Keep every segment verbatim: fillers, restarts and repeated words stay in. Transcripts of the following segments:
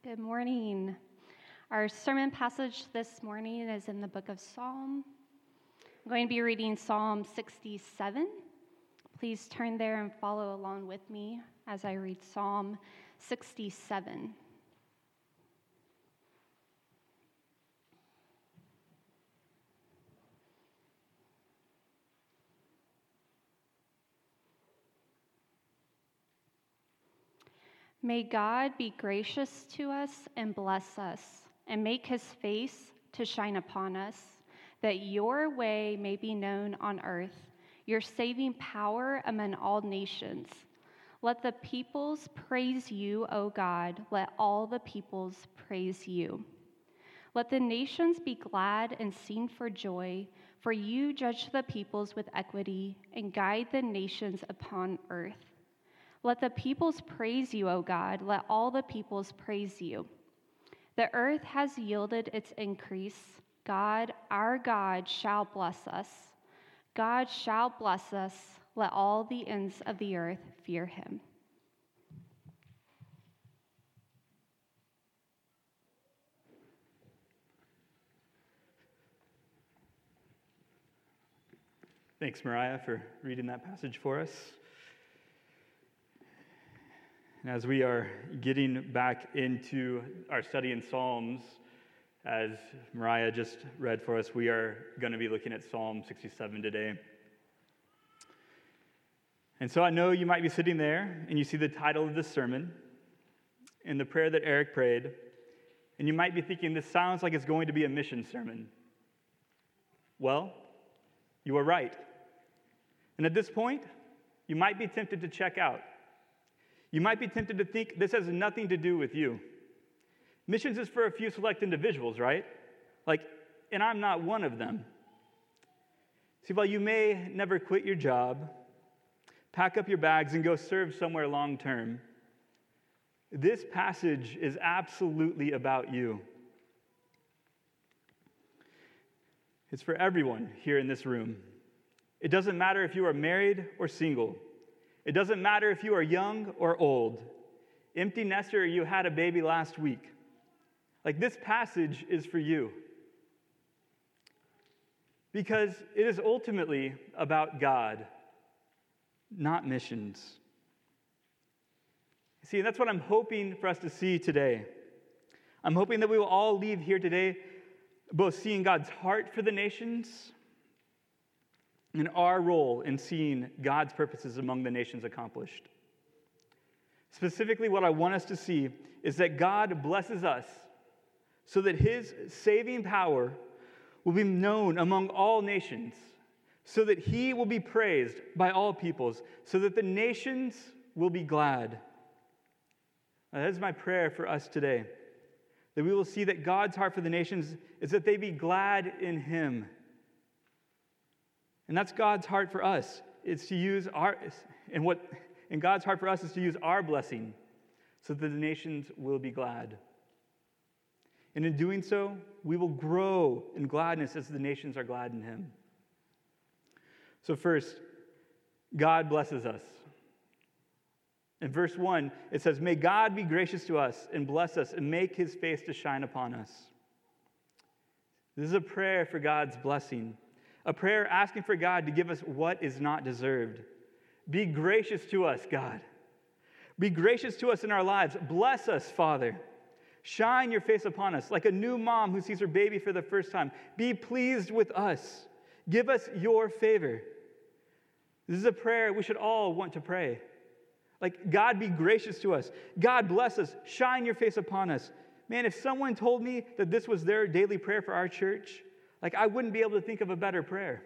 Good morning. Our sermon passage this morning is in the book of Psalm. I'm going to be reading Psalm sixty-seven. Please turn there and follow along with me as I read Psalm sixty-seven. May God be gracious to us and bless us, and make his face to shine upon us, that your way may be known on earth, your saving power among all nations. Let the peoples praise you, O God. Let all the peoples praise you. Let the nations be glad and sing for joy, for you judge the peoples with equity and guide the nations upon earth. Let the peoples praise you, O God. Let all the peoples praise you. The earth has yielded its increase. God, our God, shall bless us. God shall bless us. Let all the ends of the earth fear him. Thanks, Mariah, for reading that passage for us. And as we are getting back into our study in Psalms, as Mariah just read for us, we are going to be looking at Psalm sixty-seven today. And so I know you might be sitting there and you see the title of this sermon and the prayer that Eric prayed, and you might be thinking, this sounds like it's going to be a mission sermon. Well, you are right. And at this point, you might be tempted to check out. You might be tempted to think this has nothing to do with you. Missions is for a few select individuals, right? Like, and I'm not one of them. See, while you may never quit your job, pack up your bags and go serve somewhere long term, this passage is absolutely about you. It's for everyone here in this room. It doesn't matter if you are married or single. It doesn't matter if you are young or old, empty nester or you had a baby last week. Like, this passage is for you. Because it is ultimately about God, not missions. See, that's what I'm hoping for us to see today. I'm hoping that we will all leave here today both seeing God's heart for the nations and our role in seeing God's purposes among the nations accomplished. Specifically, what I want us to see is that God blesses us so that his saving power will be known among all nations, so that he will be praised by all peoples, so that the nations will be glad. Now, that is my prayer for us today, that we will see that God's heart for the nations is that they be glad in him. And that's God's heart for us. It's to use our, and what, and God's heart for us is to use our blessing so that the nations will be glad. And in doing so, we will grow in gladness as the nations are glad in him. So first, God blesses us. In verse one, it says, "May God be gracious to us and bless us and make his face to shine upon us." This is a prayer for God's blessing. A prayer asking for God to give us what is not deserved. Be gracious to us, God. Be gracious to us in our lives. Bless us, Father. Shine your face upon us like a new mom who sees her baby for the first time. Be pleased with us. Give us your favor. This is a prayer we should all want to pray. Like, God, be gracious to us. God, bless us. Shine your face upon us. Man, if someone told me that this was their daily prayer for our church, like, I wouldn't be able to think of a better prayer.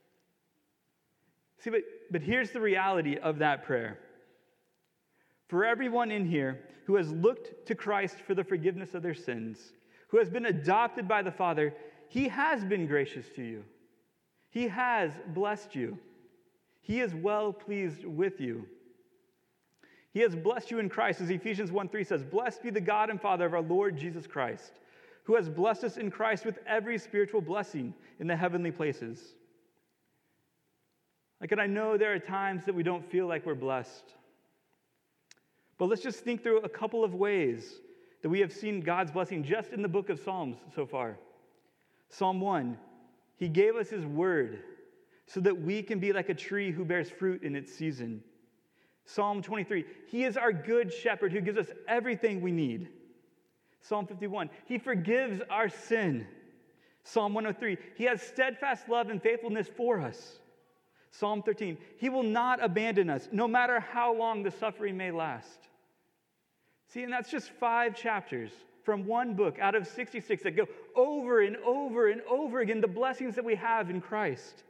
See, but, but here's the reality of that prayer. For everyone in here who has looked to Christ for the forgiveness of their sins, who has been adopted by the Father, he has been gracious to you. He has blessed you. He is well pleased with you. He has blessed you in Christ, as Ephesians one three says, "Blessed be the God and Father of our Lord Jesus Christ, who has blessed us in Christ with every spiritual blessing in the heavenly places." Like, and I know there are times that we don't feel like we're blessed. But let's just think through a couple of ways that we have seen God's blessing just in the book of Psalms so far. Psalm one, he gave us his word so that we can be like a tree who bears fruit in its season. Psalm twenty-three, he is our good shepherd who gives us everything we need. Psalm fifty-one, he forgives our sin. Psalm one oh three, he has steadfast love and faithfulness for us. Psalm thirteen, he will not abandon us, no matter how long the suffering may last. See, and that's just five chapters from one book out of sixty-six that go over and over and over again, the blessings that we have in Christ.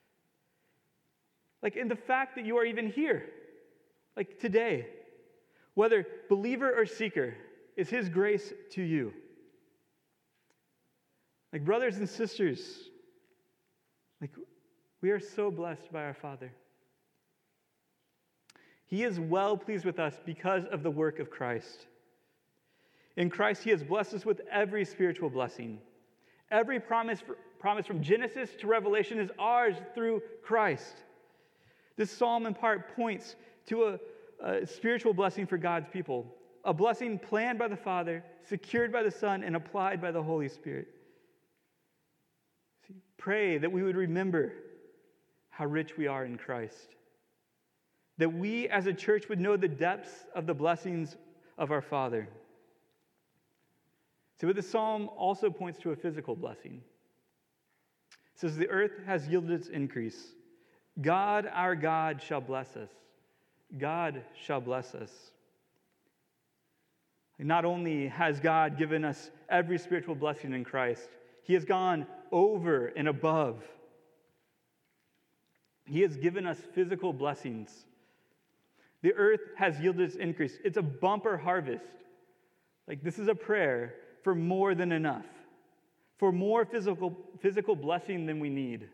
Like in the fact that you are even here, like today, whether believer or seeker, is his grace to you. Like brothers and sisters, like we are so blessed by our Father. He is well pleased with us because of the work of Christ. In Christ, he has blessed us with every spiritual blessing. Every promise, promise from Genesis to Revelation is ours through Christ. This psalm in part points to a, a spiritual blessing for God's people, a blessing planned by the Father, secured by the Son, and applied by the Holy Spirit. See, pray that we would remember how rich we are in Christ, that we as a church would know the depths of the blessings of our Father. See, but the psalm also points to a physical blessing. It says, the earth has yielded its increase. God, our God, shall bless us. God shall bless us. Not only has God given us every spiritual blessing in Christ, he has gone over and above. He has given us physical blessings. The earth has yielded its increase. It's a bumper harvest. Like this is a prayer for more than enough, for more physical, physical blessing than we need.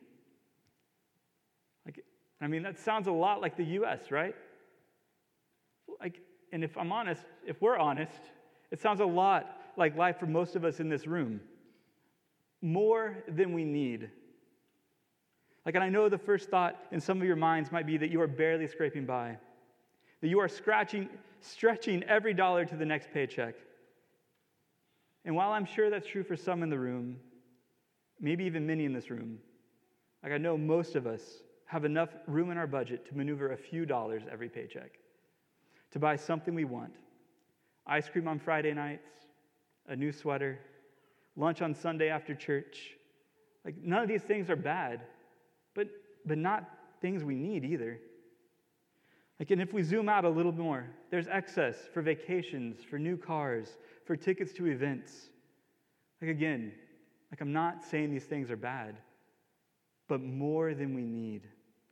Like, I mean, that sounds a lot like the U S, right? Like, and if I'm honest, if we're honest, it sounds a lot like life for most of us in this room. More than we need. Like, and I know the first thought in some of your minds might be that you are barely scraping by, that you are scratching, stretching every dollar to the next paycheck. And while I'm sure that's true for some in the room, maybe even many in this room, like I know most of us have enough room in our budget to maneuver a few dollars every paycheck, to buy something we want. Ice cream on Friday nights, a new sweater, lunch on Sunday after church. Like none of these things are bad, but but not things we need either. Like, and if we zoom out a little more, there's excess for vacations, for new cars, for tickets to events. Like again, like I'm not saying these things are bad, but more than we need.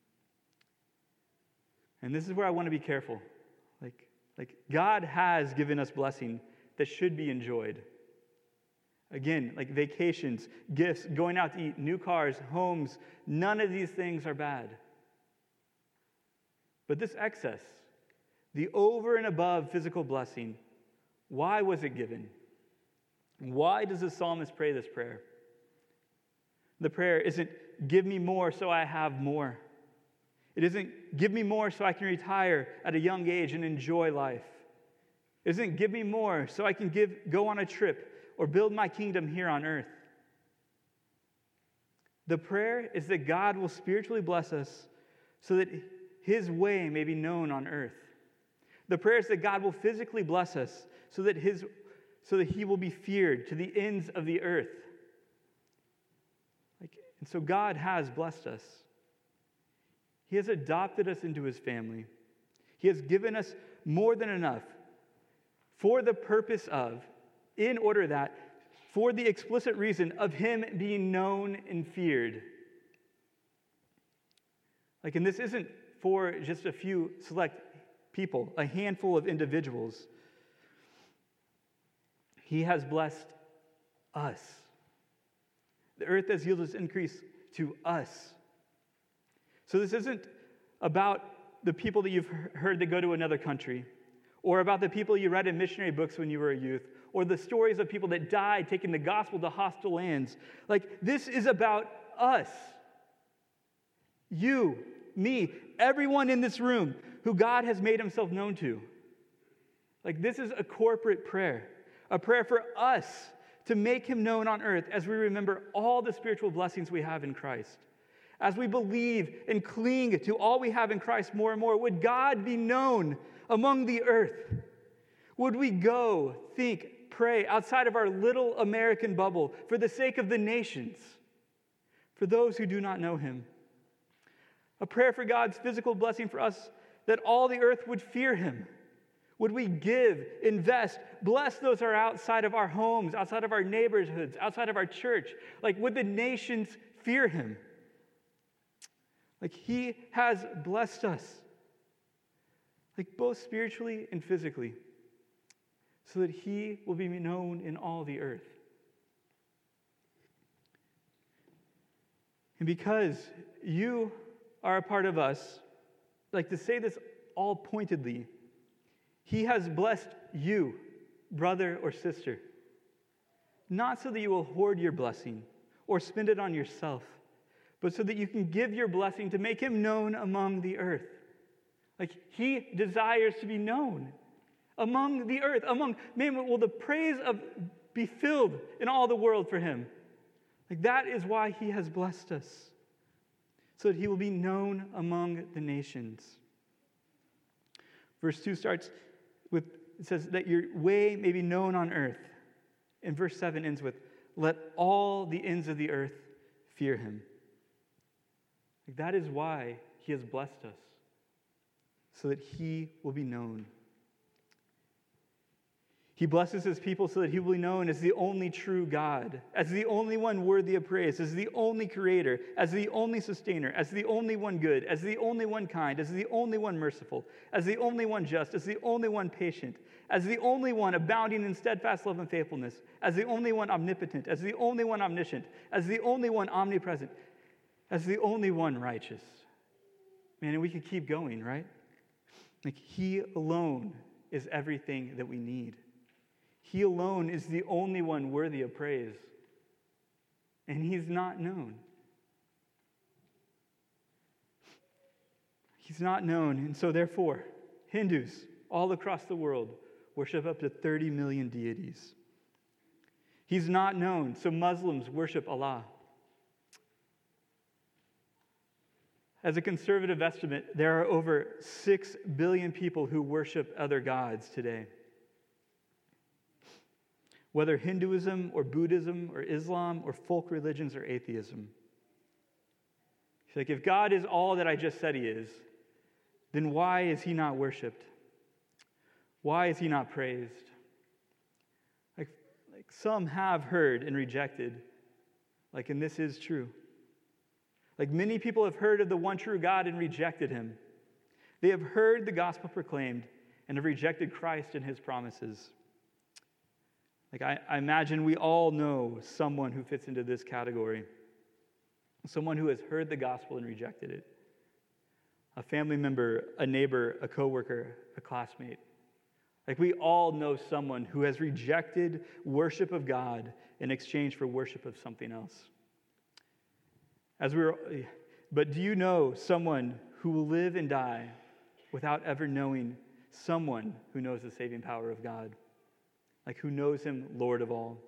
And this is where I want to be careful. Like, like God has given us blessing that should be enjoyed. Again, like vacations, gifts, going out to eat, new cars, homes, none of these things are bad. But this excess, the over and above physical blessing, why was it given? Why does the psalmist pray this prayer? The prayer isn't, give me more so I have more. It isn't, give me more so I can retire at a young age and enjoy life. It isn't, give me more so I can give, go on a trip or build my kingdom here on earth. The prayer is that God will spiritually bless us so that his way may be known on earth. The prayer is that God will physically bless us so that his so that he will be feared to the ends of the earth. Like, and so God has blessed us. He has adopted us into his family. He has given us more than enough for the purpose of, in order that, for the explicit reason of him being known and feared. Like, and this isn't for just a few select people, a handful of individuals. He has blessed us. The earth has yielded its increase to us. So this isn't about the people that you've heard that go to another country, or about the people you read in missionary books when you were a youth, or the stories of people that died taking the gospel to hostile lands. Like, this is about us. You, me, everyone in this room who God has made himself known to. Like, this is a corporate prayer, A prayer for us to make him known on earth as we remember all the spiritual blessings we have in Christ. As we believe and cling to all we have in Christ more and more, would God be known among the earth? Would we go, think, pray outside of our little American bubble for the sake of the nations, for those who do not know him? A prayer for God's physical blessing for us, that all the earth would fear him. Would we give, invest, bless those who are outside of our homes, outside of our neighborhoods, outside of our church? Like, would the nations fear him? Like, he has blessed us, like both spiritually and physically, so that he will be known in all the earth. And because you are a part of us, like to say this all pointedly, he has blessed you, brother or sister, not so that you will hoard your blessing or spend it on yourself, but so that you can give your blessing to make him known among the earth. Like, he desires to be known among the earth, among, man, will the praise of be filled in all the world for him. Like, that is why he has blessed us, so that he will be known among the nations. Verse two starts with, it says, that your way may be known on earth. And verse seven ends with, let all the ends of the earth fear him. Like, that is why he has blessed us, so that he will be known. He blesses his people so that he will be known as the only true God, as the only one worthy of praise, as the only creator, as the only sustainer, as the only one good, as the only one kind, as the only one merciful, as the only one just, as the only one patient, as the only one abounding in steadfast love and faithfulness, as the only one omnipotent, as the only one omniscient, as the only one omnipresent, as the only one righteous. Man, and we can keep going, right? Like, he alone is everything that we need. He alone is the only one worthy of praise. And he's not known. He's not known. And so therefore, Hindus all across the world worship up to thirty million deities. He's not known. So Muslims worship Allah. As a conservative estimate, there are over six billion people who worship other gods today. Whether Hinduism or Buddhism or Islam or folk religions or atheism. He's like, if God is all that I just said he is, then why is he not worshipped? Why is he not praised? Like, like some have heard and rejected, like, and this is true. Like, many people have heard of the one true God and rejected him. They have heard the gospel proclaimed and have rejected Christ and his promises. Like, I, I imagine we all know someone who fits into this category. Someone who has heard the gospel and rejected it. A family member, a neighbor, a coworker, a classmate. Like, we all know someone who has rejected worship of God in exchange for worship of something else. As we were, but do you know someone who will live and die without ever knowing someone who knows the saving power of God? Like, who knows him Lord of all?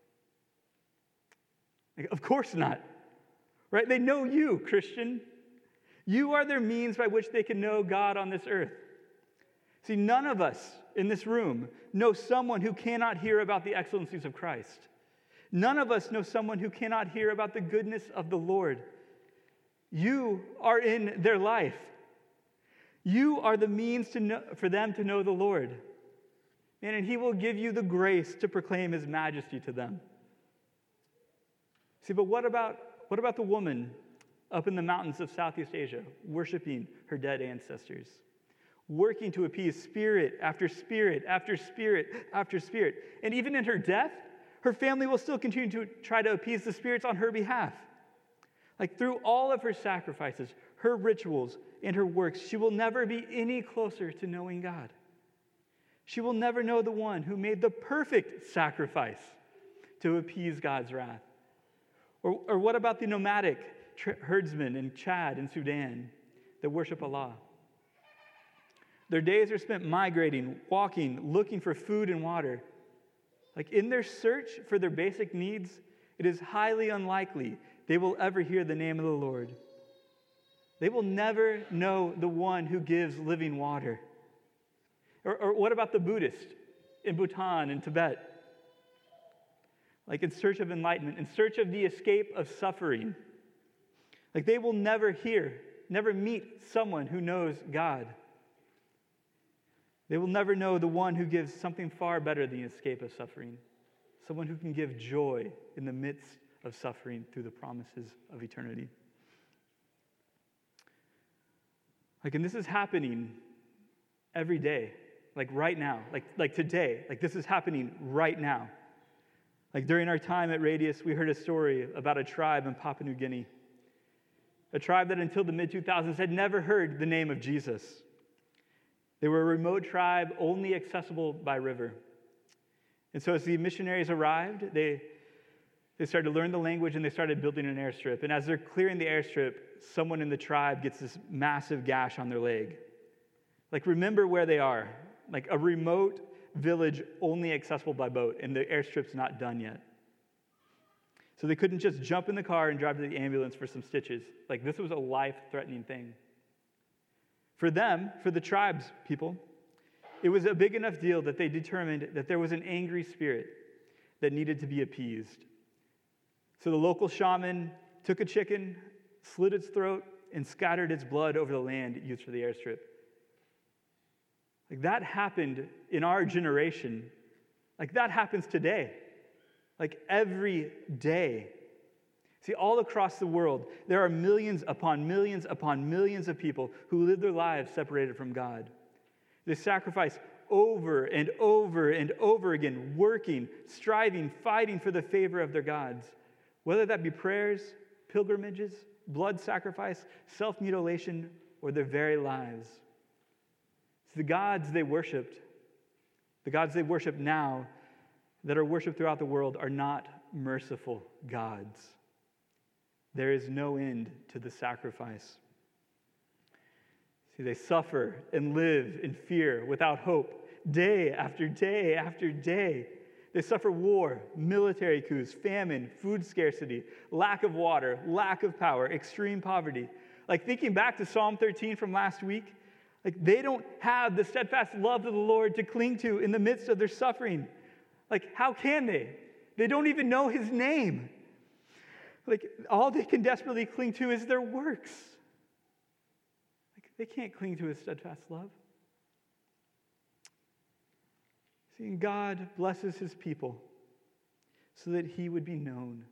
Like, of course not. Right? They know you, Christian. You are their means by which they can know God on this earth. See, none of us in this room know someone who cannot hear about the excellencies of Christ. None of us know someone who cannot hear about the goodness of the Lord. You are in their life. You are the means to know, for them to know the Lord. And, and he will give you the grace to proclaim his majesty to them. See, but what about, what about the woman up in the mountains of Southeast Asia, worshiping her dead ancestors, working to appease spirit after spirit after spirit after spirit? And even in her death, her family will still continue to try to appease the spirits on her behalf. Like, through all of her sacrifices, her rituals, and her works, she will never be any closer to knowing God. She will never know the one who made the perfect sacrifice to appease God's wrath. Or, or what about the nomadic tr- herdsmen in Chad and Sudan that worship Allah? Their days are spent migrating, walking, looking for food and water. Like in their search for their basic needs, it is highly unlikely they will ever hear the name of the Lord. They will never know the one who gives living water. Or, or what about the Buddhist in Bhutan and Tibet? Like in search of enlightenment, in search of the escape of suffering. Like they will never hear, never meet someone who knows God. They will never know the one who gives something far better than the escape of suffering. Someone who can give joy in the midst of suffering through the promises of eternity. Like, and this is happening every day, like right now, like, like today, like this is happening right now. Like during our time at Radius, we heard a story about a tribe in Papua New Guinea. A tribe that until the mid two thousands had never heard the name of Jesus. They were a remote tribe only accessible by river. And so as the missionaries arrived, they, they started to learn the language and they started building an airstrip. And as they're clearing the airstrip, someone in the tribe gets this massive gash on their leg. Like, remember where they are. Like a remote village only accessible by boat, and the airstrip's not done yet. So they couldn't just jump in the car and drive to the ambulance for some stitches. Like, this was a life-threatening thing. For them, for the tribe's people, it was a big enough deal that they determined that there was an angry spirit that needed to be appeased. So the local shaman took a chicken, slit its throat, and scattered its blood over the land used for the airstrip. Like, that happened in our generation. Like, that happens today. Like, every day. See, all across the world, there are millions upon millions upon millions of people who live their lives separated from God. They sacrifice over and over and over again, working, striving, fighting for the favor of their gods, whether that be prayers, pilgrimages, blood sacrifice, self-mutilation, or their very lives. See, the gods they worshipped, the gods they worship now that are worshipped throughout the world are not merciful gods. There is no end to the sacrifice. See, they suffer and live in fear without hope, day after day after day. They suffer war, military coups, famine, food scarcity, lack of water, lack of power, extreme poverty. Like, thinking back to Psalm thirteen from last week, like, they don't have the steadfast love of the Lord to cling to in the midst of their suffering. Like, how can they? They don't even know his name. Like, all they can desperately cling to is their works. Like, they can't cling to his steadfast love. See, and God blesses his people so that he would be known.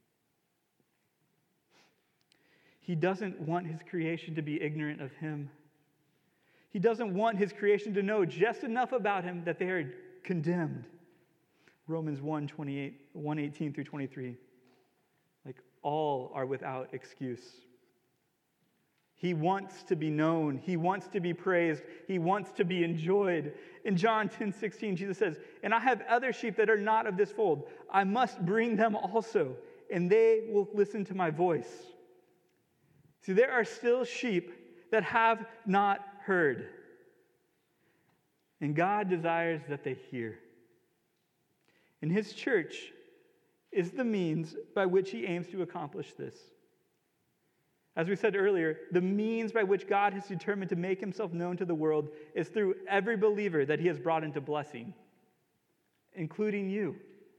He doesn't want his creation to be ignorant of him. He doesn't want his creation to know just enough about him that they are condemned. Romans one twenty-eight, one eighteen through twenty-three. Like, all are without excuse. He wants to be known. He wants to be praised. He wants to be enjoyed. In John ten sixteen, Jesus says, "And I have other sheep that are not of this fold. I must bring them also, and they will listen to my voice." See, there are still sheep that have not heard. And God desires that they hear. And his church is the means by which he aims to accomplish this. As we said earlier, the means by which God has determined to make himself known to the world is through every believer that he has brought into blessing, including you.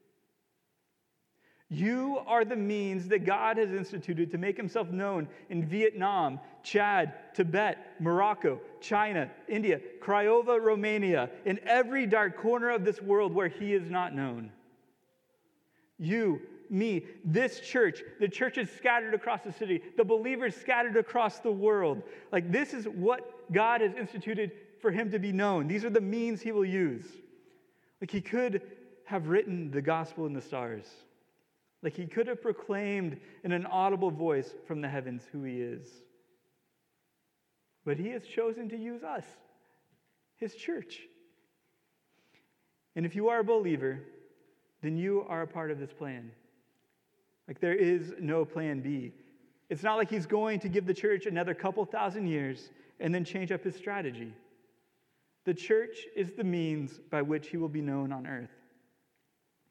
You are the means that God has instituted to make himself known in Vietnam, Chad, Tibet, Morocco, China, India, Craiova, Romania, in every dark corner of this world where he is not known. You, me, this church, the churches scattered across the city, the believers scattered across the world. Like, this is what God has instituted for him to be known. These are the means he will use. Like, he could have written the gospel in the stars. Like, he could have proclaimed in an audible voice from the heavens who he is. But he has chosen to use us, his church. And if you are a believer, then you are a part of this plan. Like, there is no plan B. It's not like he's going to give the church another couple thousand years and then change up his strategy. The church is the means by which he will be known on earth.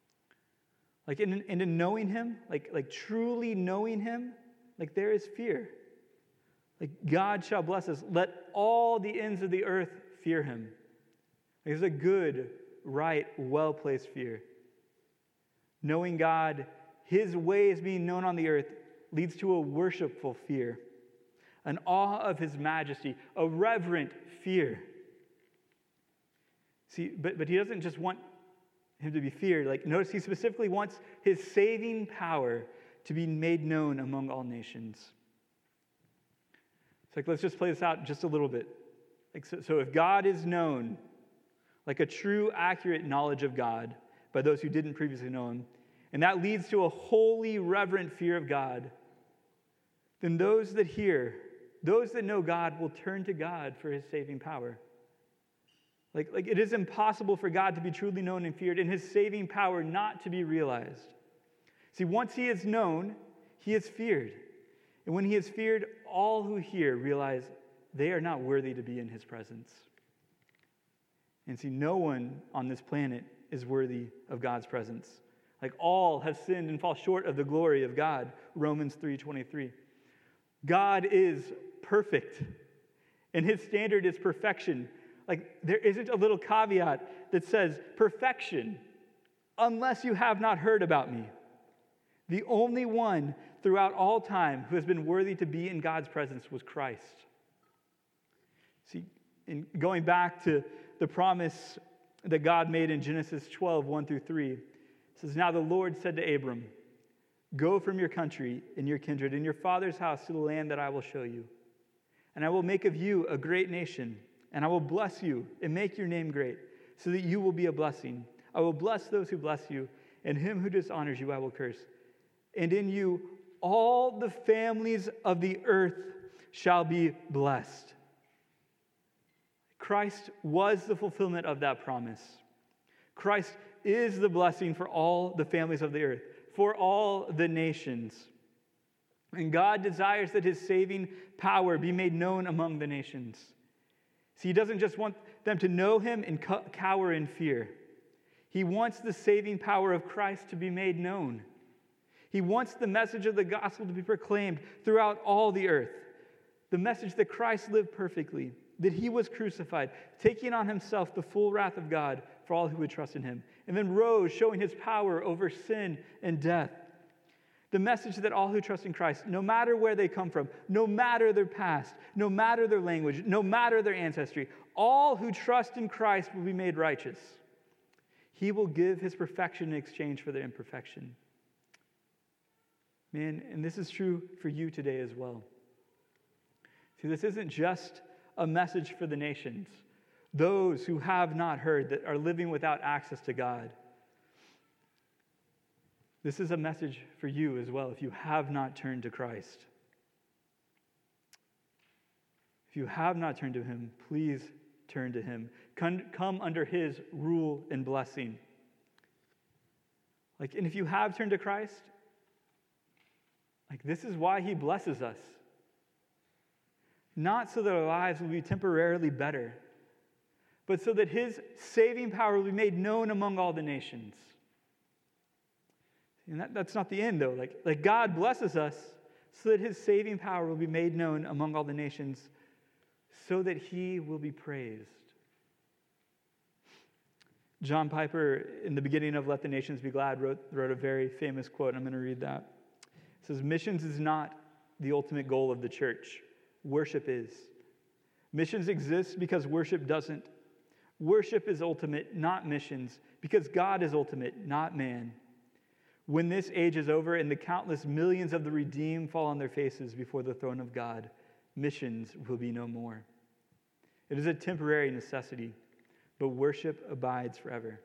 Like in, and in knowing him, like, like truly knowing him, like there is fear. Like God shall bless us. Let all the ends of the earth fear him. Like, it's a good, right, well-placed fear. Knowing God, his ways being known on the earth, leads to a worshipful fear, an awe of his majesty, a reverent fear. See, but, but he doesn't just want him to be feared. Like, notice he specifically wants his saving power to be made known among all nations. It's like, let's just play this out just a little bit. Like, so, so if God is known, like a true, accurate knowledge of God by those who didn't previously know him, and that leads to a holy, reverent fear of God, then those that hear, those that know God will turn to God for his saving power. Like, like it is impossible for God to be truly known and feared and his saving power not to be realized. See, once he is known, he is feared. And when he is feared, all who hear realize they are not worthy to be in his presence. And see, no one on this planet is worthy of God's presence. Like all have sinned and fall short of the glory of God, Romans three twenty-three. God is perfect, and his standard is perfection. Like there isn't a little caveat that says perfection, unless you have not heard about me. The only one throughout all time who has been worthy to be in God's presence was Christ. See, in going back to the promise that God made in Genesis twelve, one through three, it says, "Now the Lord said to Abram, go from your country and your kindred and your father's house to the land that I will show you. And I will make of you a great nation, and I will bless you and make your name great, so that you will be a blessing. I will bless those who bless you, and him who dishonors you I will curse. And in you all the families of the earth shall be blessed." Christ was the fulfillment of that promise. Christ is the blessing for all the families of the earth, for all the nations. And God desires that his saving power be made known among the nations. See, he doesn't just want them to know him and co- cower in fear. He wants the saving power of Christ to be made known. He wants the message of the gospel to be proclaimed throughout all the earth. The message that Christ lived perfectly, that he was crucified, taking on himself the full wrath of God for all who would trust in him, and then rose, showing his power over sin and death. The message that all who trust in Christ, no matter where they come from, no matter their past, no matter their language, no matter their ancestry, all who trust in Christ will be made righteous. He will give his perfection in exchange for their imperfection. Man, and this is true for you today as well. See, this isn't just a message for the nations, those who have not heard, that are living without access to God. This is a message for you as well if you have not turned to Christ. If you have not turned to him, please turn to him. Come, come under his rule and blessing. Like, and if you have turned to Christ, like this is why he blesses us. Not so that our lives will be temporarily better, but so that his saving power will be made known among all the nations. And that, that's not the end, though. Like, like God blesses us so that his saving power will be made known among all the nations, so that he will be praised. John Piper, in the beginning of Let the Nations Be Glad, wrote, wrote a very famous quote, and I'm going to read that. It says, "Missions is not the ultimate goal of the church. Worship is. Missions exist because worship doesn't. Worship is ultimate, not missions, because God is ultimate, not man. When this age is over and the countless millions of the redeemed fall on their faces before the throne of God, missions will be no more. It is a temporary necessity, but worship abides forever."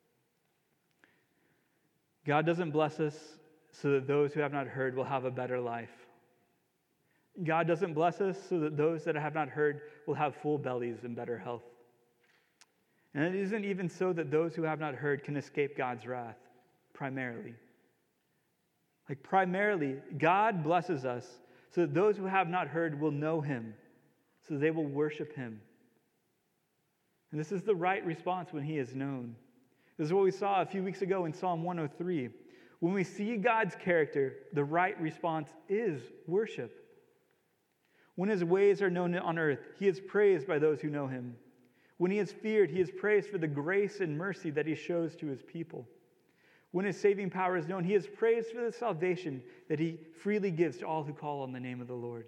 God doesn't bless us so that those who have not heard will have a better life. God doesn't bless us so that those that have not heard will have full bellies and better health. And it isn't even so that those who have not heard can escape God's wrath, primarily. Like primarily, God blesses us so that those who have not heard will know him, so they will worship him. And this is the right response when he is known. This is what we saw a few weeks ago in Psalm one oh three, When we see God's character, the right response is worship. When his ways are known on earth, he is praised by those who know him. When he is feared, he is praised for the grace and mercy that he shows to his people. When his saving power is known, he is praised for the salvation that he freely gives to all who call on the name of the Lord.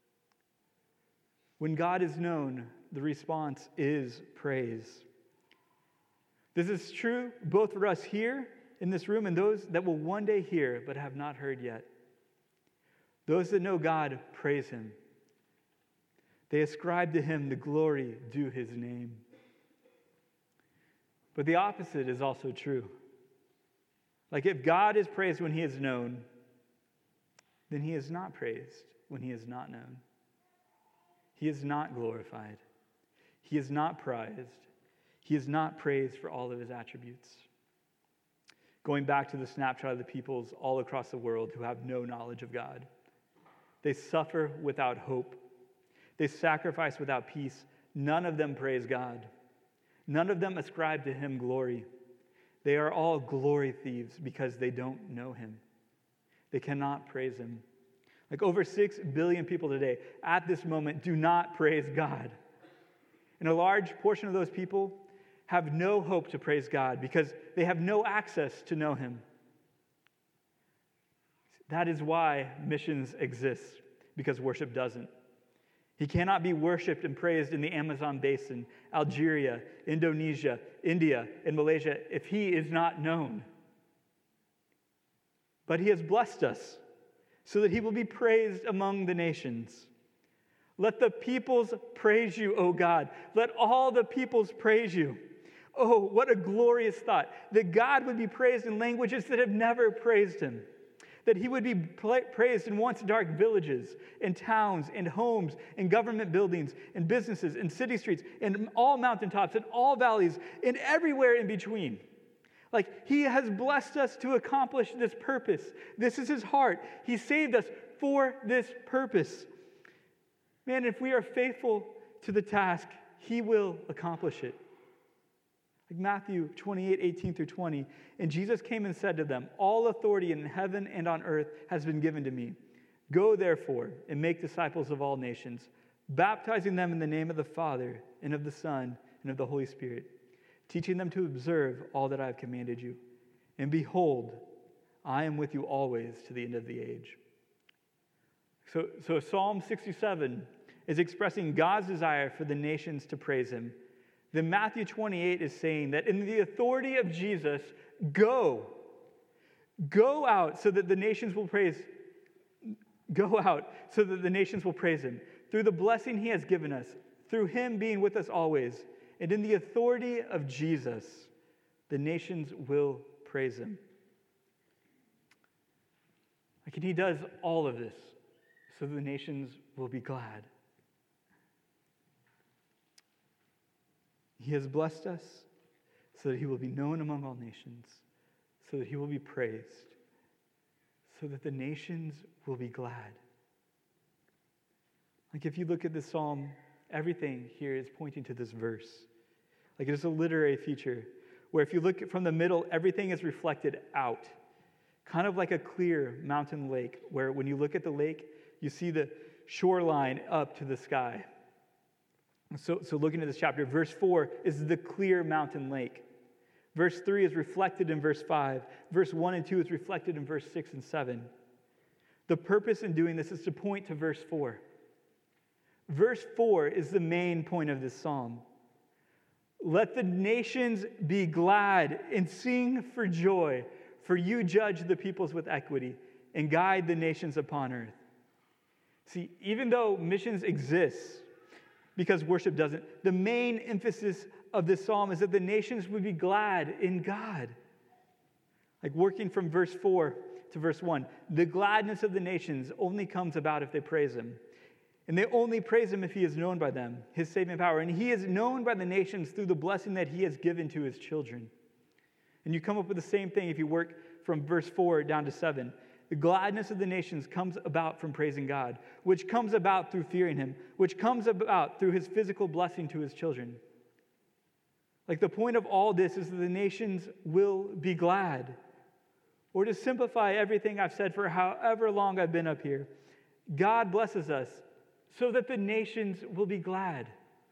When God is known, the response is praise. This is true both for us here in this room and those that will one day hear but have not heard yet. Those that know God praise him. They ascribe to him the glory due his name. But the opposite is also true. Like if God is praised when he is known, then he is not praised when he is not known. He is not glorified. He is not prized. He is not praised for all of his attributes. Going back to the snapshot of the peoples all across the world who have no knowledge of God. They suffer without hope. They sacrifice without peace. None of them praise God. None of them ascribe to him glory. They are all glory thieves because they don't know him. They cannot praise him. Like over six billion people today at this moment do not praise God. And a large portion of those people have no hope to praise God because they have no access to know him. That is why missions exist, because worship doesn't. He cannot be worshiped and praised in the Amazon basin, Algeria, Indonesia, India, and Malaysia if he is not known. But he has blessed us so that he will be praised among the nations. Let the peoples praise you, O God. Let all the peoples praise you. Oh, what a glorious thought, that God would be praised in languages that have never praised him. That he would be praised in once dark villages, in towns, in homes, in government buildings, in businesses, in city streets, in all mountaintops, in all valleys, in everywhere in between. Like, he has blessed us to accomplish this purpose. This is his heart. He saved us for this purpose. Man, if we are faithful to the task, he will accomplish it. Like Matthew twenty-eight, eighteen through twenty. And Jesus came and said to them, all authority in heaven and on earth has been given to me. Go therefore and make disciples of all nations, baptizing them in the name of the Father and of the Son and of the Holy Spirit, teaching them to observe all that I have commanded you. And behold, I am with you always to the end of the age. So, so Psalm sixty-seven is expressing God's desire for the nations to praise him. Then Matthew twenty-eight is saying that in the authority of Jesus, go. Go out so that the nations will praise. Go out so that the nations will praise him. Through the blessing he has given us, through him being with us always, and in the authority of Jesus, the nations will praise him. Like, and he does all of this so that the nations will be glad. He has blessed us so that he will be known among all nations, so that he will be praised, so that the nations will be glad. Like, if you look at this psalm, everything here is pointing to this verse. Like, it is a literary feature where if you look from the middle, everything is reflected out. Kind of like a clear mountain lake where when you look at the lake, you see the shoreline up to the sky. So, so looking at this chapter, verse four is the clear mountain lake. Verse three is reflected in verse five. Verse one and two is reflected in verse six and seven. The purpose in doing this is to point to verse four. Verse four is the main point of this psalm. Let the nations be glad and sing for joy, for you judge the peoples with equity and guide the nations upon earth. See, even though missions exist, because worship doesn't, the main emphasis of this psalm is that the nations would be glad in God. Like working from verse four to verse one, the gladness of the nations only comes about if they praise him. And they only praise him if he is known by them, his saving power. And he is known by the nations through the blessing that he has given to his children. And you come up with the same thing if you work from verse four down to seven. The gladness of the nations comes about from praising God, which comes about through fearing him, which comes about through his physical blessing to his children. Like the point of all this is that the nations will be glad. Or to simplify everything I've said for however long I've been up here, God blesses us so that the nations will be glad.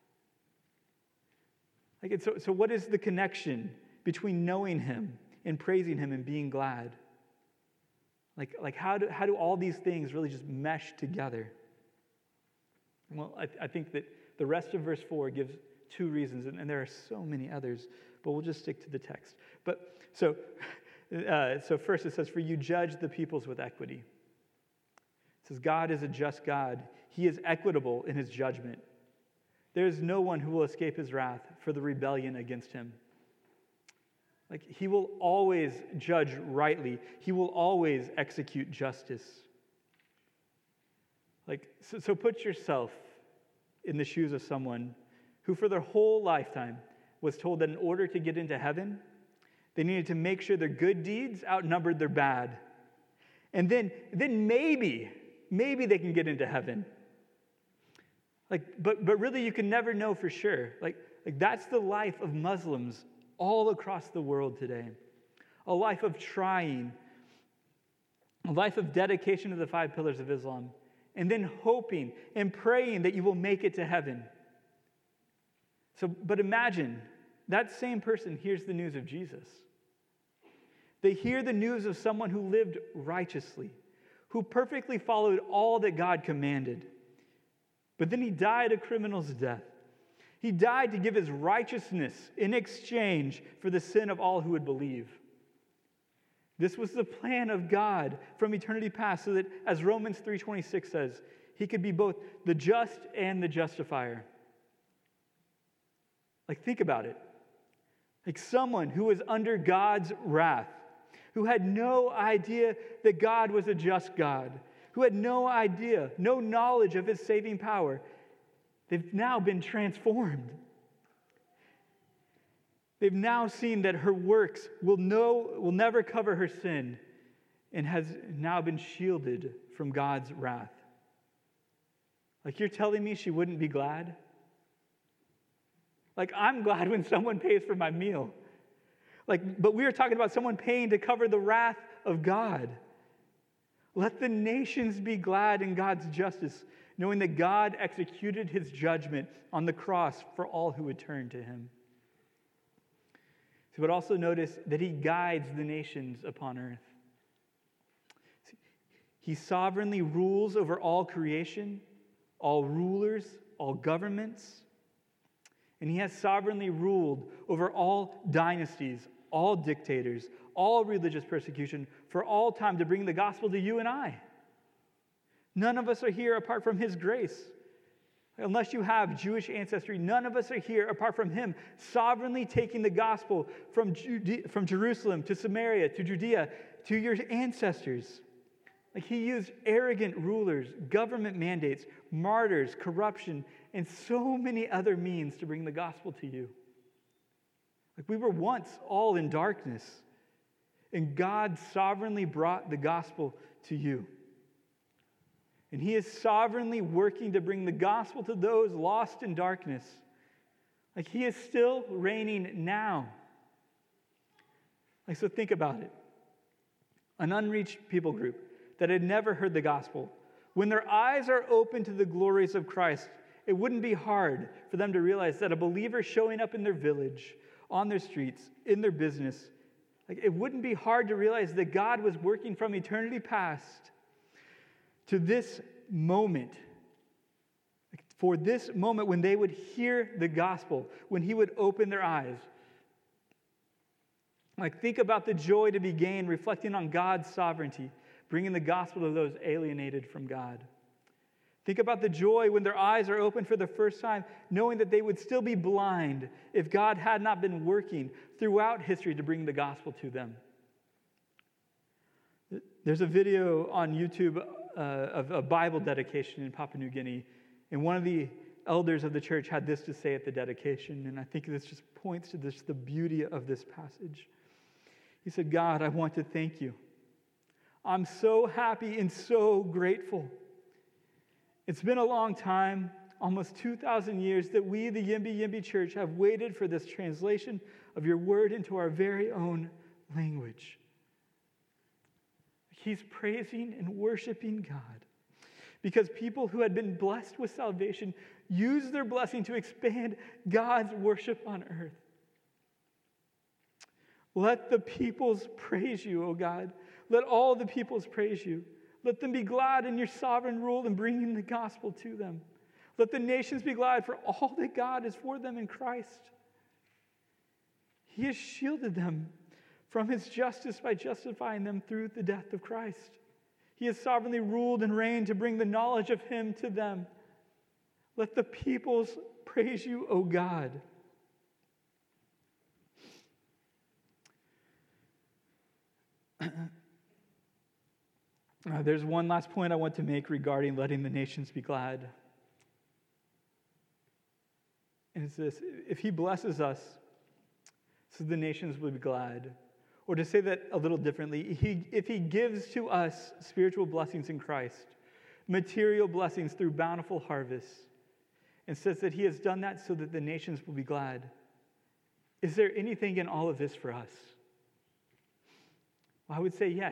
Like it's, so, so what is the connection between knowing him and praising him and being glad? Like, like how do how do all these things really just mesh together? Well, I, I think that the rest of verse four gives two reasons, and, and there are so many others, but we'll just stick to the text. But so, uh, so first it says, "For you judge the peoples with equity." It says, God is a just God. He is equitable in his judgment. There is no one who will escape his wrath for the rebellion against him. Like, he will always judge rightly. He will always execute justice. Like, so, so put yourself in the shoes of someone who for their whole lifetime was told that in order to get into heaven, they needed to make sure their good deeds outnumbered their bad. And then, then maybe, maybe they can get into heaven. Like, but, but really you can never know for sure. Like, like that's the life of Muslims all across the world today. A life of trying, a life of dedication to the five pillars of Islam, and then hoping and praying that you will make it to heaven. So, but imagine that same person hears the news of Jesus. They hear the news of someone who lived righteously, who perfectly followed all that God commanded. But then he died a criminal's death. He died to give his righteousness in exchange for the sin of all who would believe. This was the plan of God from eternity past, so that, as Romans three twenty-six says, he could be both the just and the justifier. Like, think about it. Like someone who was under God's wrath, who had no idea that God was a just God, who had no idea, no knowledge of his saving power, they've now been transformed. They've now seen that her works will, no, will never cover her sin and has now been shielded from God's wrath. Like, you're telling me she wouldn't be glad? Like, I'm glad when someone pays for my meal. Like, but we are talking about someone paying to cover the wrath of God. Let the nations be glad in God's justice, knowing that God executed his judgment on the cross for all who would turn to him. So, but also notice that he guides the nations upon earth. He sovereignly rules over all creation, all rulers, all governments. And he has sovereignly ruled over all dynasties, all dictators, all religious persecution for all time to bring the gospel to you and I. None of us are here apart from his grace. Unless you have Jewish ancestry, none of us are here apart from him sovereignly taking the gospel from, Jude- from Jerusalem to Samaria to Judea to your ancestors. Like, he used arrogant rulers, government mandates, martyrs, corruption, and so many other means to bring the gospel to you. Like, we were once all in darkness, and God sovereignly brought the gospel to you. And he is sovereignly working to bring the gospel to those lost in darkness. Like, he is still reigning now. Like, so think about it. An unreached people group that had never heard the gospel, when their eyes are open to the glories of Christ, it wouldn't be hard for them to realize that a believer showing up in their village, on their streets, in their business, like, it wouldn't be hard to realize that God was working from eternity past to this moment, for this moment when they would hear the gospel, when he would open their eyes. Like, think about the joy to be gained reflecting on God's sovereignty, bringing the gospel to those alienated from God. Think about the joy when their eyes are open for the first time, knowing that they would still be blind if God had not been working throughout history to bring the gospel to them. There's a video on YouTube uh, of a Bible dedication in Papua New Guinea, and one of the elders of the church had this to say at the dedication, and I think this just points to this, the beauty of this passage. He said, "God, I want to thank you. I'm so happy and so grateful. It's been a long time, almost two thousand years, that we, the Yimby Yimby Church, have waited for this translation of your word into our very own language. He's praising and worshiping God because people who had been blessed with salvation used their blessing to expand God's worship on earth. Let the peoples praise you, O God. Let all the peoples praise you. Let them be glad in your sovereign rule and bringing the gospel to them. Let the nations be glad for all that God is for them in Christ. He has shielded them from his justice by justifying them through the death of Christ. He has sovereignly ruled and reigned to bring the knowledge of him to them. Let the peoples praise you, O God. Uh, there's one last point I want to make regarding letting the nations be glad. And it's this: if he blesses us, so the nations will be glad. Or to say that a little differently, he, if he gives to us spiritual blessings in Christ, material blessings through bountiful harvests, and says that he has done that so that the nations will be glad, is there anything in all of this for us? Well, I would say yes.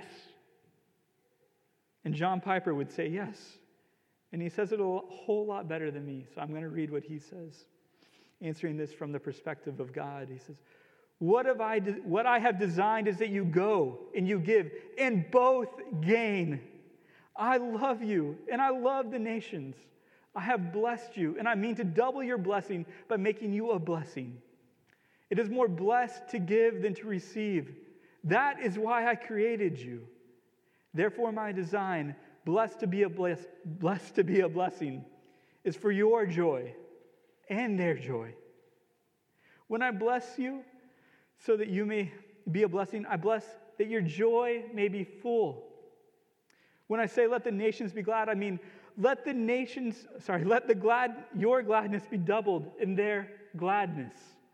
And John Piper would say yes. And he says it a whole lot better than me, so I'm going to read what he says, answering this from the perspective of God. He says, What have I de- what I have designed is that you go and you give and both gain. I love you and I love the nations. I have blessed you and I mean to double your blessing by making you a blessing. It is more blessed to give than to receive. That is why I created you. Therefore my design, blessed to be a bless, blessed to be a blessing, is for your joy and their joy. When I bless you, so that you may be a blessing, I bless that your joy may be full. When I say let the nations be glad, I mean let the nations, sorry, let the glad, your gladness be doubled in their gladness.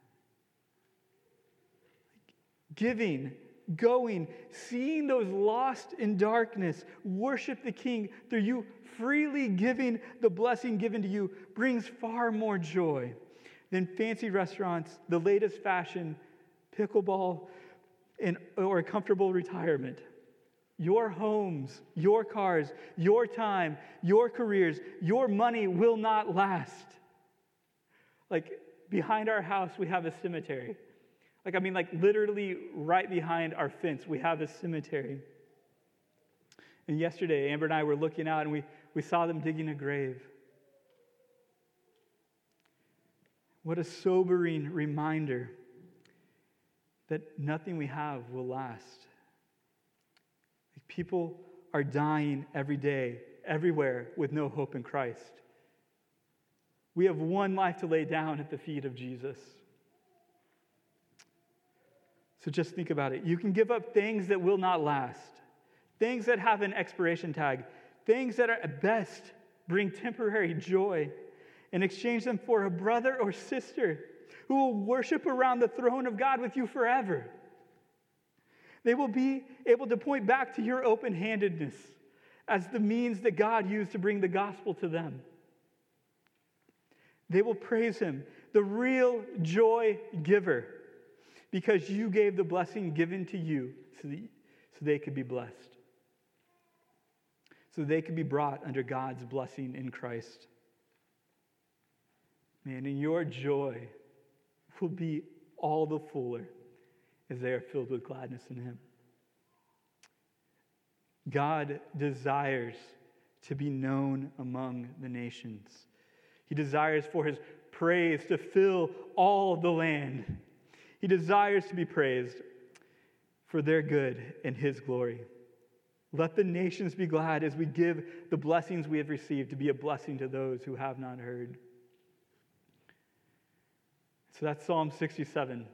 Giving, going, seeing those lost in darkness, worship the King through you freely giving the blessing given to you brings far more joy than fancy restaurants, the latest fashion, pickleball, and, or a comfortable retirement. Your homes, your cars, your time, your careers, your money will not last. Like, behind our house, we have a cemetery. Like, I mean, like, literally right behind our fence, we have a cemetery. And yesterday, Amber and I were looking out, and we, we saw them digging a grave. What a sobering reminder that nothing we have will last. Like, people are dying every day, everywhere, with no hope in Christ. We have one life to lay down at the feet of Jesus. So just think about it. You can give up things that will not last, things that have an expiration tag, things that are at best bring temporary joy, and exchange them for a brother or sister who will worship around the throne of God with you forever. They will be able to point back to your open-handedness as the means that God used to bring the gospel to them. They will praise him, the real joy giver, because you gave the blessing given to you so, that, so they could be blessed. So they could be brought under God's blessing in Christ. Man, and your joy will be all the fuller as they are filled with gladness in him. God desires to be known among the nations. He desires for his praise to fill all the land. He desires to be praised for their good and his glory. Let the nations be glad as we give the blessings we have received to be a blessing to those who have not heard. So that's Psalm sixty-seven.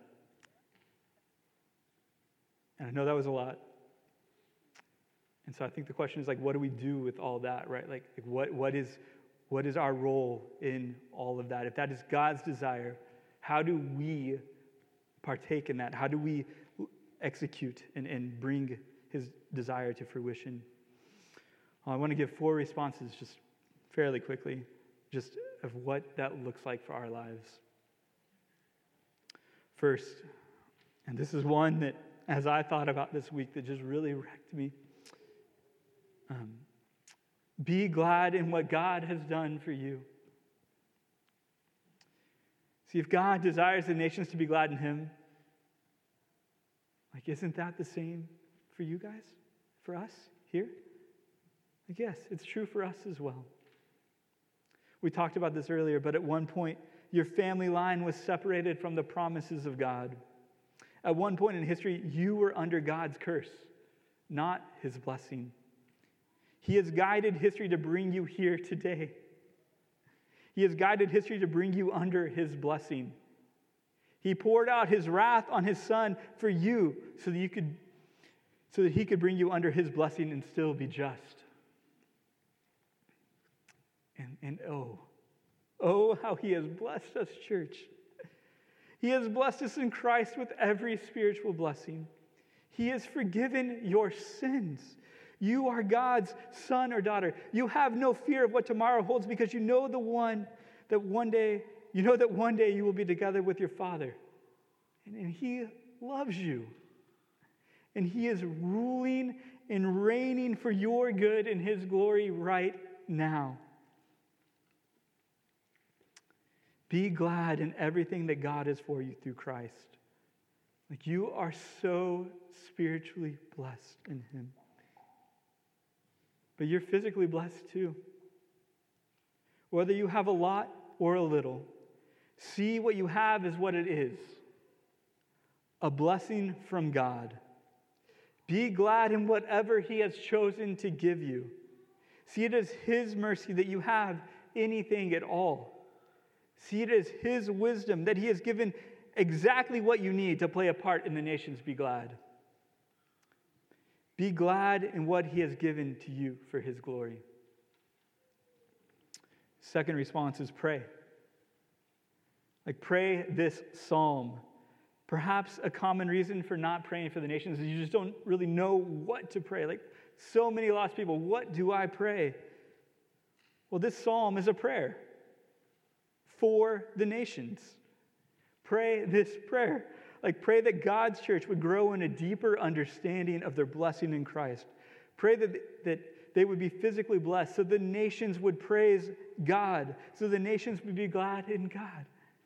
And I know that was a lot. And so I think the question is, like, what do we do with all that, right? Like, like what, what is what is our role in all of that? If that is God's desire, how do we partake in that? How do we execute and, and bring his desire to fruition? Well, I want to give four responses just fairly quickly, just of what that looks like for our lives. First, and this is one that, as I thought about this week, that just really wrecked me, Um, be glad in what God has done for you. See, if God desires the nations to be glad in him, like, isn't that the same for you guys? For us here? Like, yes, it's true for us as well. We talked about this earlier, but at one point, your family line was separated from the promises of God. At one point in history, you were under God's curse, not his blessing. He has guided history to bring you here today. He has guided history to bring you under his blessing. He poured out his wrath on his son for you so that you could, so that he could bring you under his blessing and still be just. And, and oh, oh, how he has blessed us, church. He has blessed us in Christ with every spiritual blessing. He has forgiven your sins. You are God's son or daughter. You have no fear of what tomorrow holds because you know the one that one day, you know that one day you will be together with your Father. And, and he loves you. And he is ruling and reigning for your good and his glory right now. Be glad in everything that God is for you through Christ. Like, you are so spiritually blessed in him. But you're physically blessed too. Whether you have a lot or a little, see what you have as what it is. A blessing from God. Be glad in whatever he has chosen to give you. See it as his mercy that you have anything at all. See it as his wisdom that he has given exactly what you need to play a part in the nations. Be glad. Be glad in what he has given to you for his glory. Second response is pray. Like, pray this psalm. Perhaps a common reason for not praying for the nations is you just don't really know what to pray. Like, so many lost people, what do I pray? Well, this psalm is a prayer for the nations. Pray this prayer. Like, pray that God's church would grow in a deeper understanding of their blessing in Christ. Pray that, that they would be physically blessed so the nations would praise God, so the nations would be glad in God.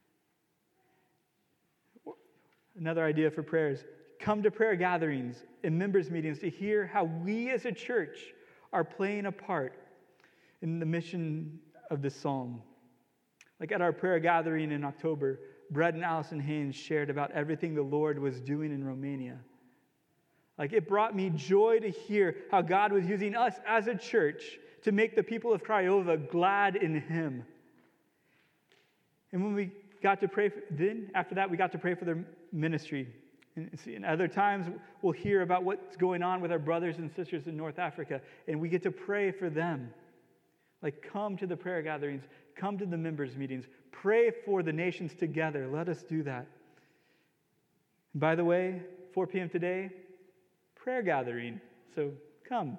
Another idea for prayers: come to prayer gatherings and members' meetings to hear how we as a church are playing a part in the mission of this psalm. Like, at our prayer gathering in October, Brett and Allison Haynes shared about everything the Lord was doing in Romania. Like, it brought me joy to hear how God was using us as a church to make the people of Craiova glad in him. And when we got to pray, for, then after that, we got to pray for their ministry. And, see, and other times, we'll hear about what's going on with our brothers and sisters in North Africa, and we get to pray for them. Like, come to the prayer gatherings, come to the members' meetings, pray for the nations together. Let us do that. And by the way, four p.m. today, prayer gathering, so come.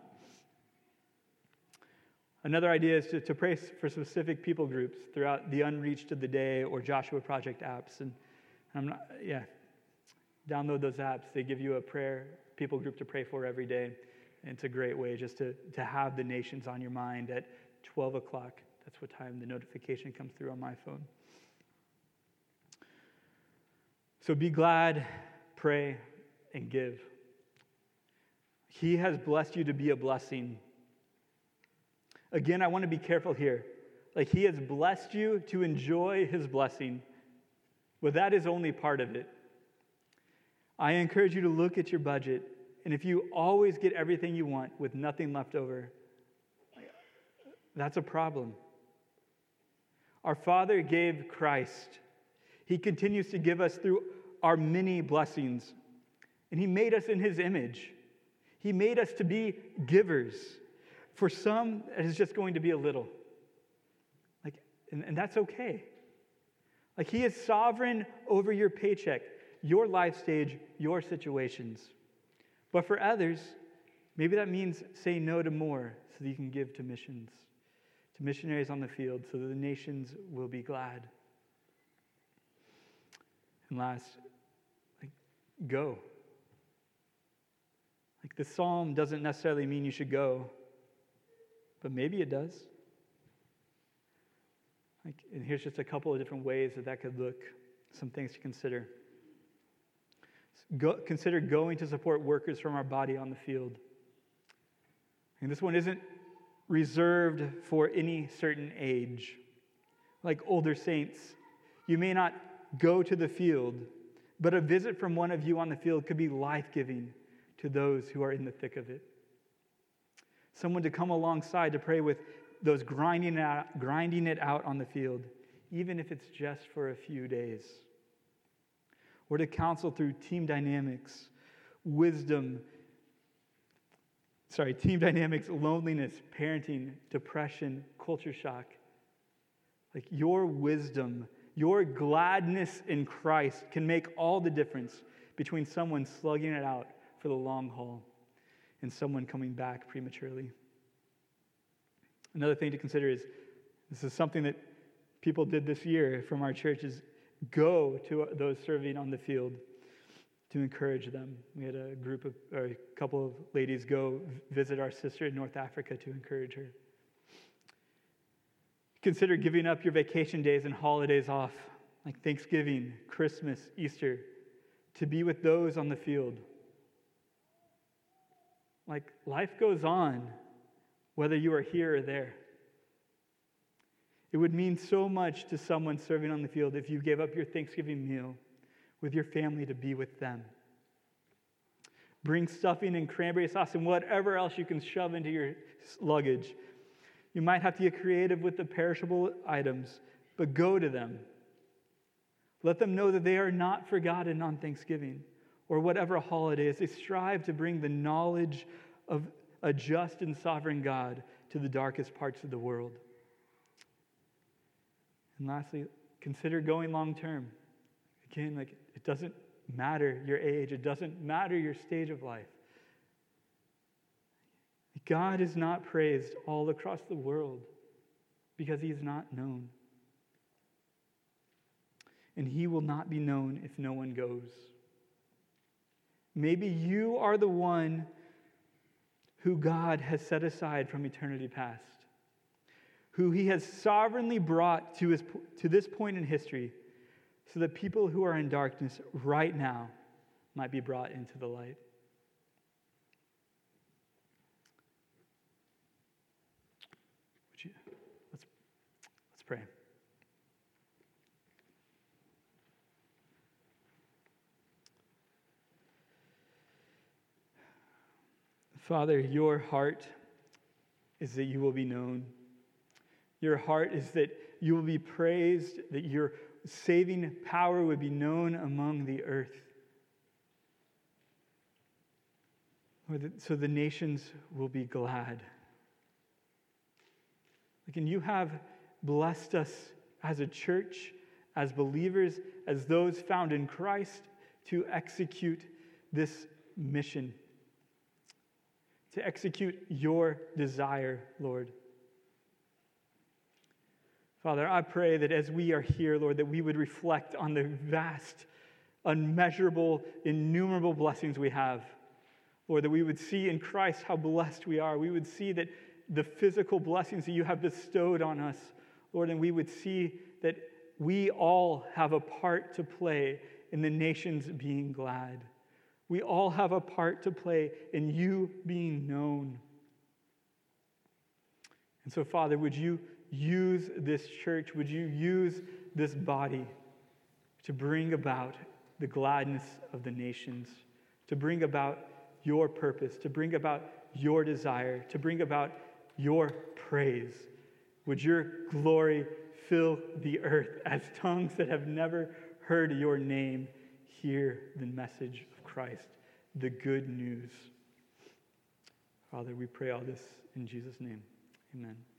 Another idea is to, to pray for specific people groups throughout the Unreached of the Day or Joshua Project apps. And I'm not, yeah, download those apps. They give you a prayer people group to pray for every day. And it's a great way just to, to have the nations on your mind at twelve o'clock. That's what time the notification comes through on my phone. So be glad, pray, and give. He has blessed you to be a blessing. Again, I want to be careful here. Like, he has blessed you to enjoy his blessing, but that is only part of it. I encourage you to look at your budget, and if you always get everything you want with nothing left over, that's a problem. Our Father gave Christ. He continues to give us through our many blessings, and he made us in his image. He made us to be givers. For some, it is just going to be a little. Like, and, and that's okay. Like, he is sovereign over your paycheck, your life stage, your situations. But for others, maybe that means say no to more so that you can give to missions, to missionaries on the field, so that the nations will be glad. And last, like, go. Like, the psalm doesn't necessarily mean you should go. but maybe it does. Like, and here's just a couple of different ways that that could look, some things to consider. Go, consider going to support workers from our body on the field. And this one isn't reserved for any certain age. Like older saints, you may not go to the field, but a visit from one of you on the field could be life-giving to those who are in the thick of it. Someone to come alongside to pray with those grinding it out, grinding it out on the field, even if it's just for a few days. Or to counsel through team dynamics, wisdom, sorry, team dynamics, loneliness, parenting, depression, culture shock. Like your wisdom, your gladness in Christ can make all the difference between someone slugging it out for the long haul and someone coming back prematurely. Another thing to consider is, this is something that people did this year from our church, is go to those serving on the field to encourage them. We had a group of, or a couple of ladies go visit our sister in North Africa to encourage her. Consider giving up your vacation days and holidays off, like Thanksgiving, Christmas, Easter, to be with those on the field. Like, life goes on, whether you are here or there. It would mean so much to someone serving on the field if you gave up your Thanksgiving meal with your family to be with them. Bring stuffing and cranberry sauce and whatever else you can shove into your luggage. You might have to get creative with the perishable items, but go to them. Let them know that they are not forgotten on Thanksgiving or whatever holiday is. They strive to bring the knowledge of a just and sovereign God to the darkest parts of the world. And lastly, consider going long term. Again, like, it doesn't matter your age. It doesn't matter your stage of life. God is not praised all across the world because he is not known. And he will not be known if no one goes. Maybe you are the one who God has set aside from eternity past, who he has sovereignly brought to, his, to this point in history so that people who are in darkness right now might be brought into the light. Would you, let's, let's pray. Father, your heart is that you will be known. Your heart is that you will be praised, that your saving power would be known among the earth. Or that, so the nations will be glad. Like, and you have blessed us as a church, as believers, as those found in Christ, to execute this mission. To execute your desire, Lord. Father, I pray that as we are here, Lord, that we would reflect on the vast, unmeasurable, innumerable blessings we have. Lord, that we would see in Christ how blessed we are. We would see that the physical blessings that you have bestowed on us, Lord, and we would see that we all have a part to play in the nations being glad. We all have a part to play in you being known. And so, Father, would you use this church, would you use this body to bring about the gladness of the nations, to bring about your purpose, to bring about your desire, to bring about your praise. Would your glory fill the earth as tongues that have never heard your name hear the message of Christ, the good news. Father, we pray all this in Jesus' name. Amen.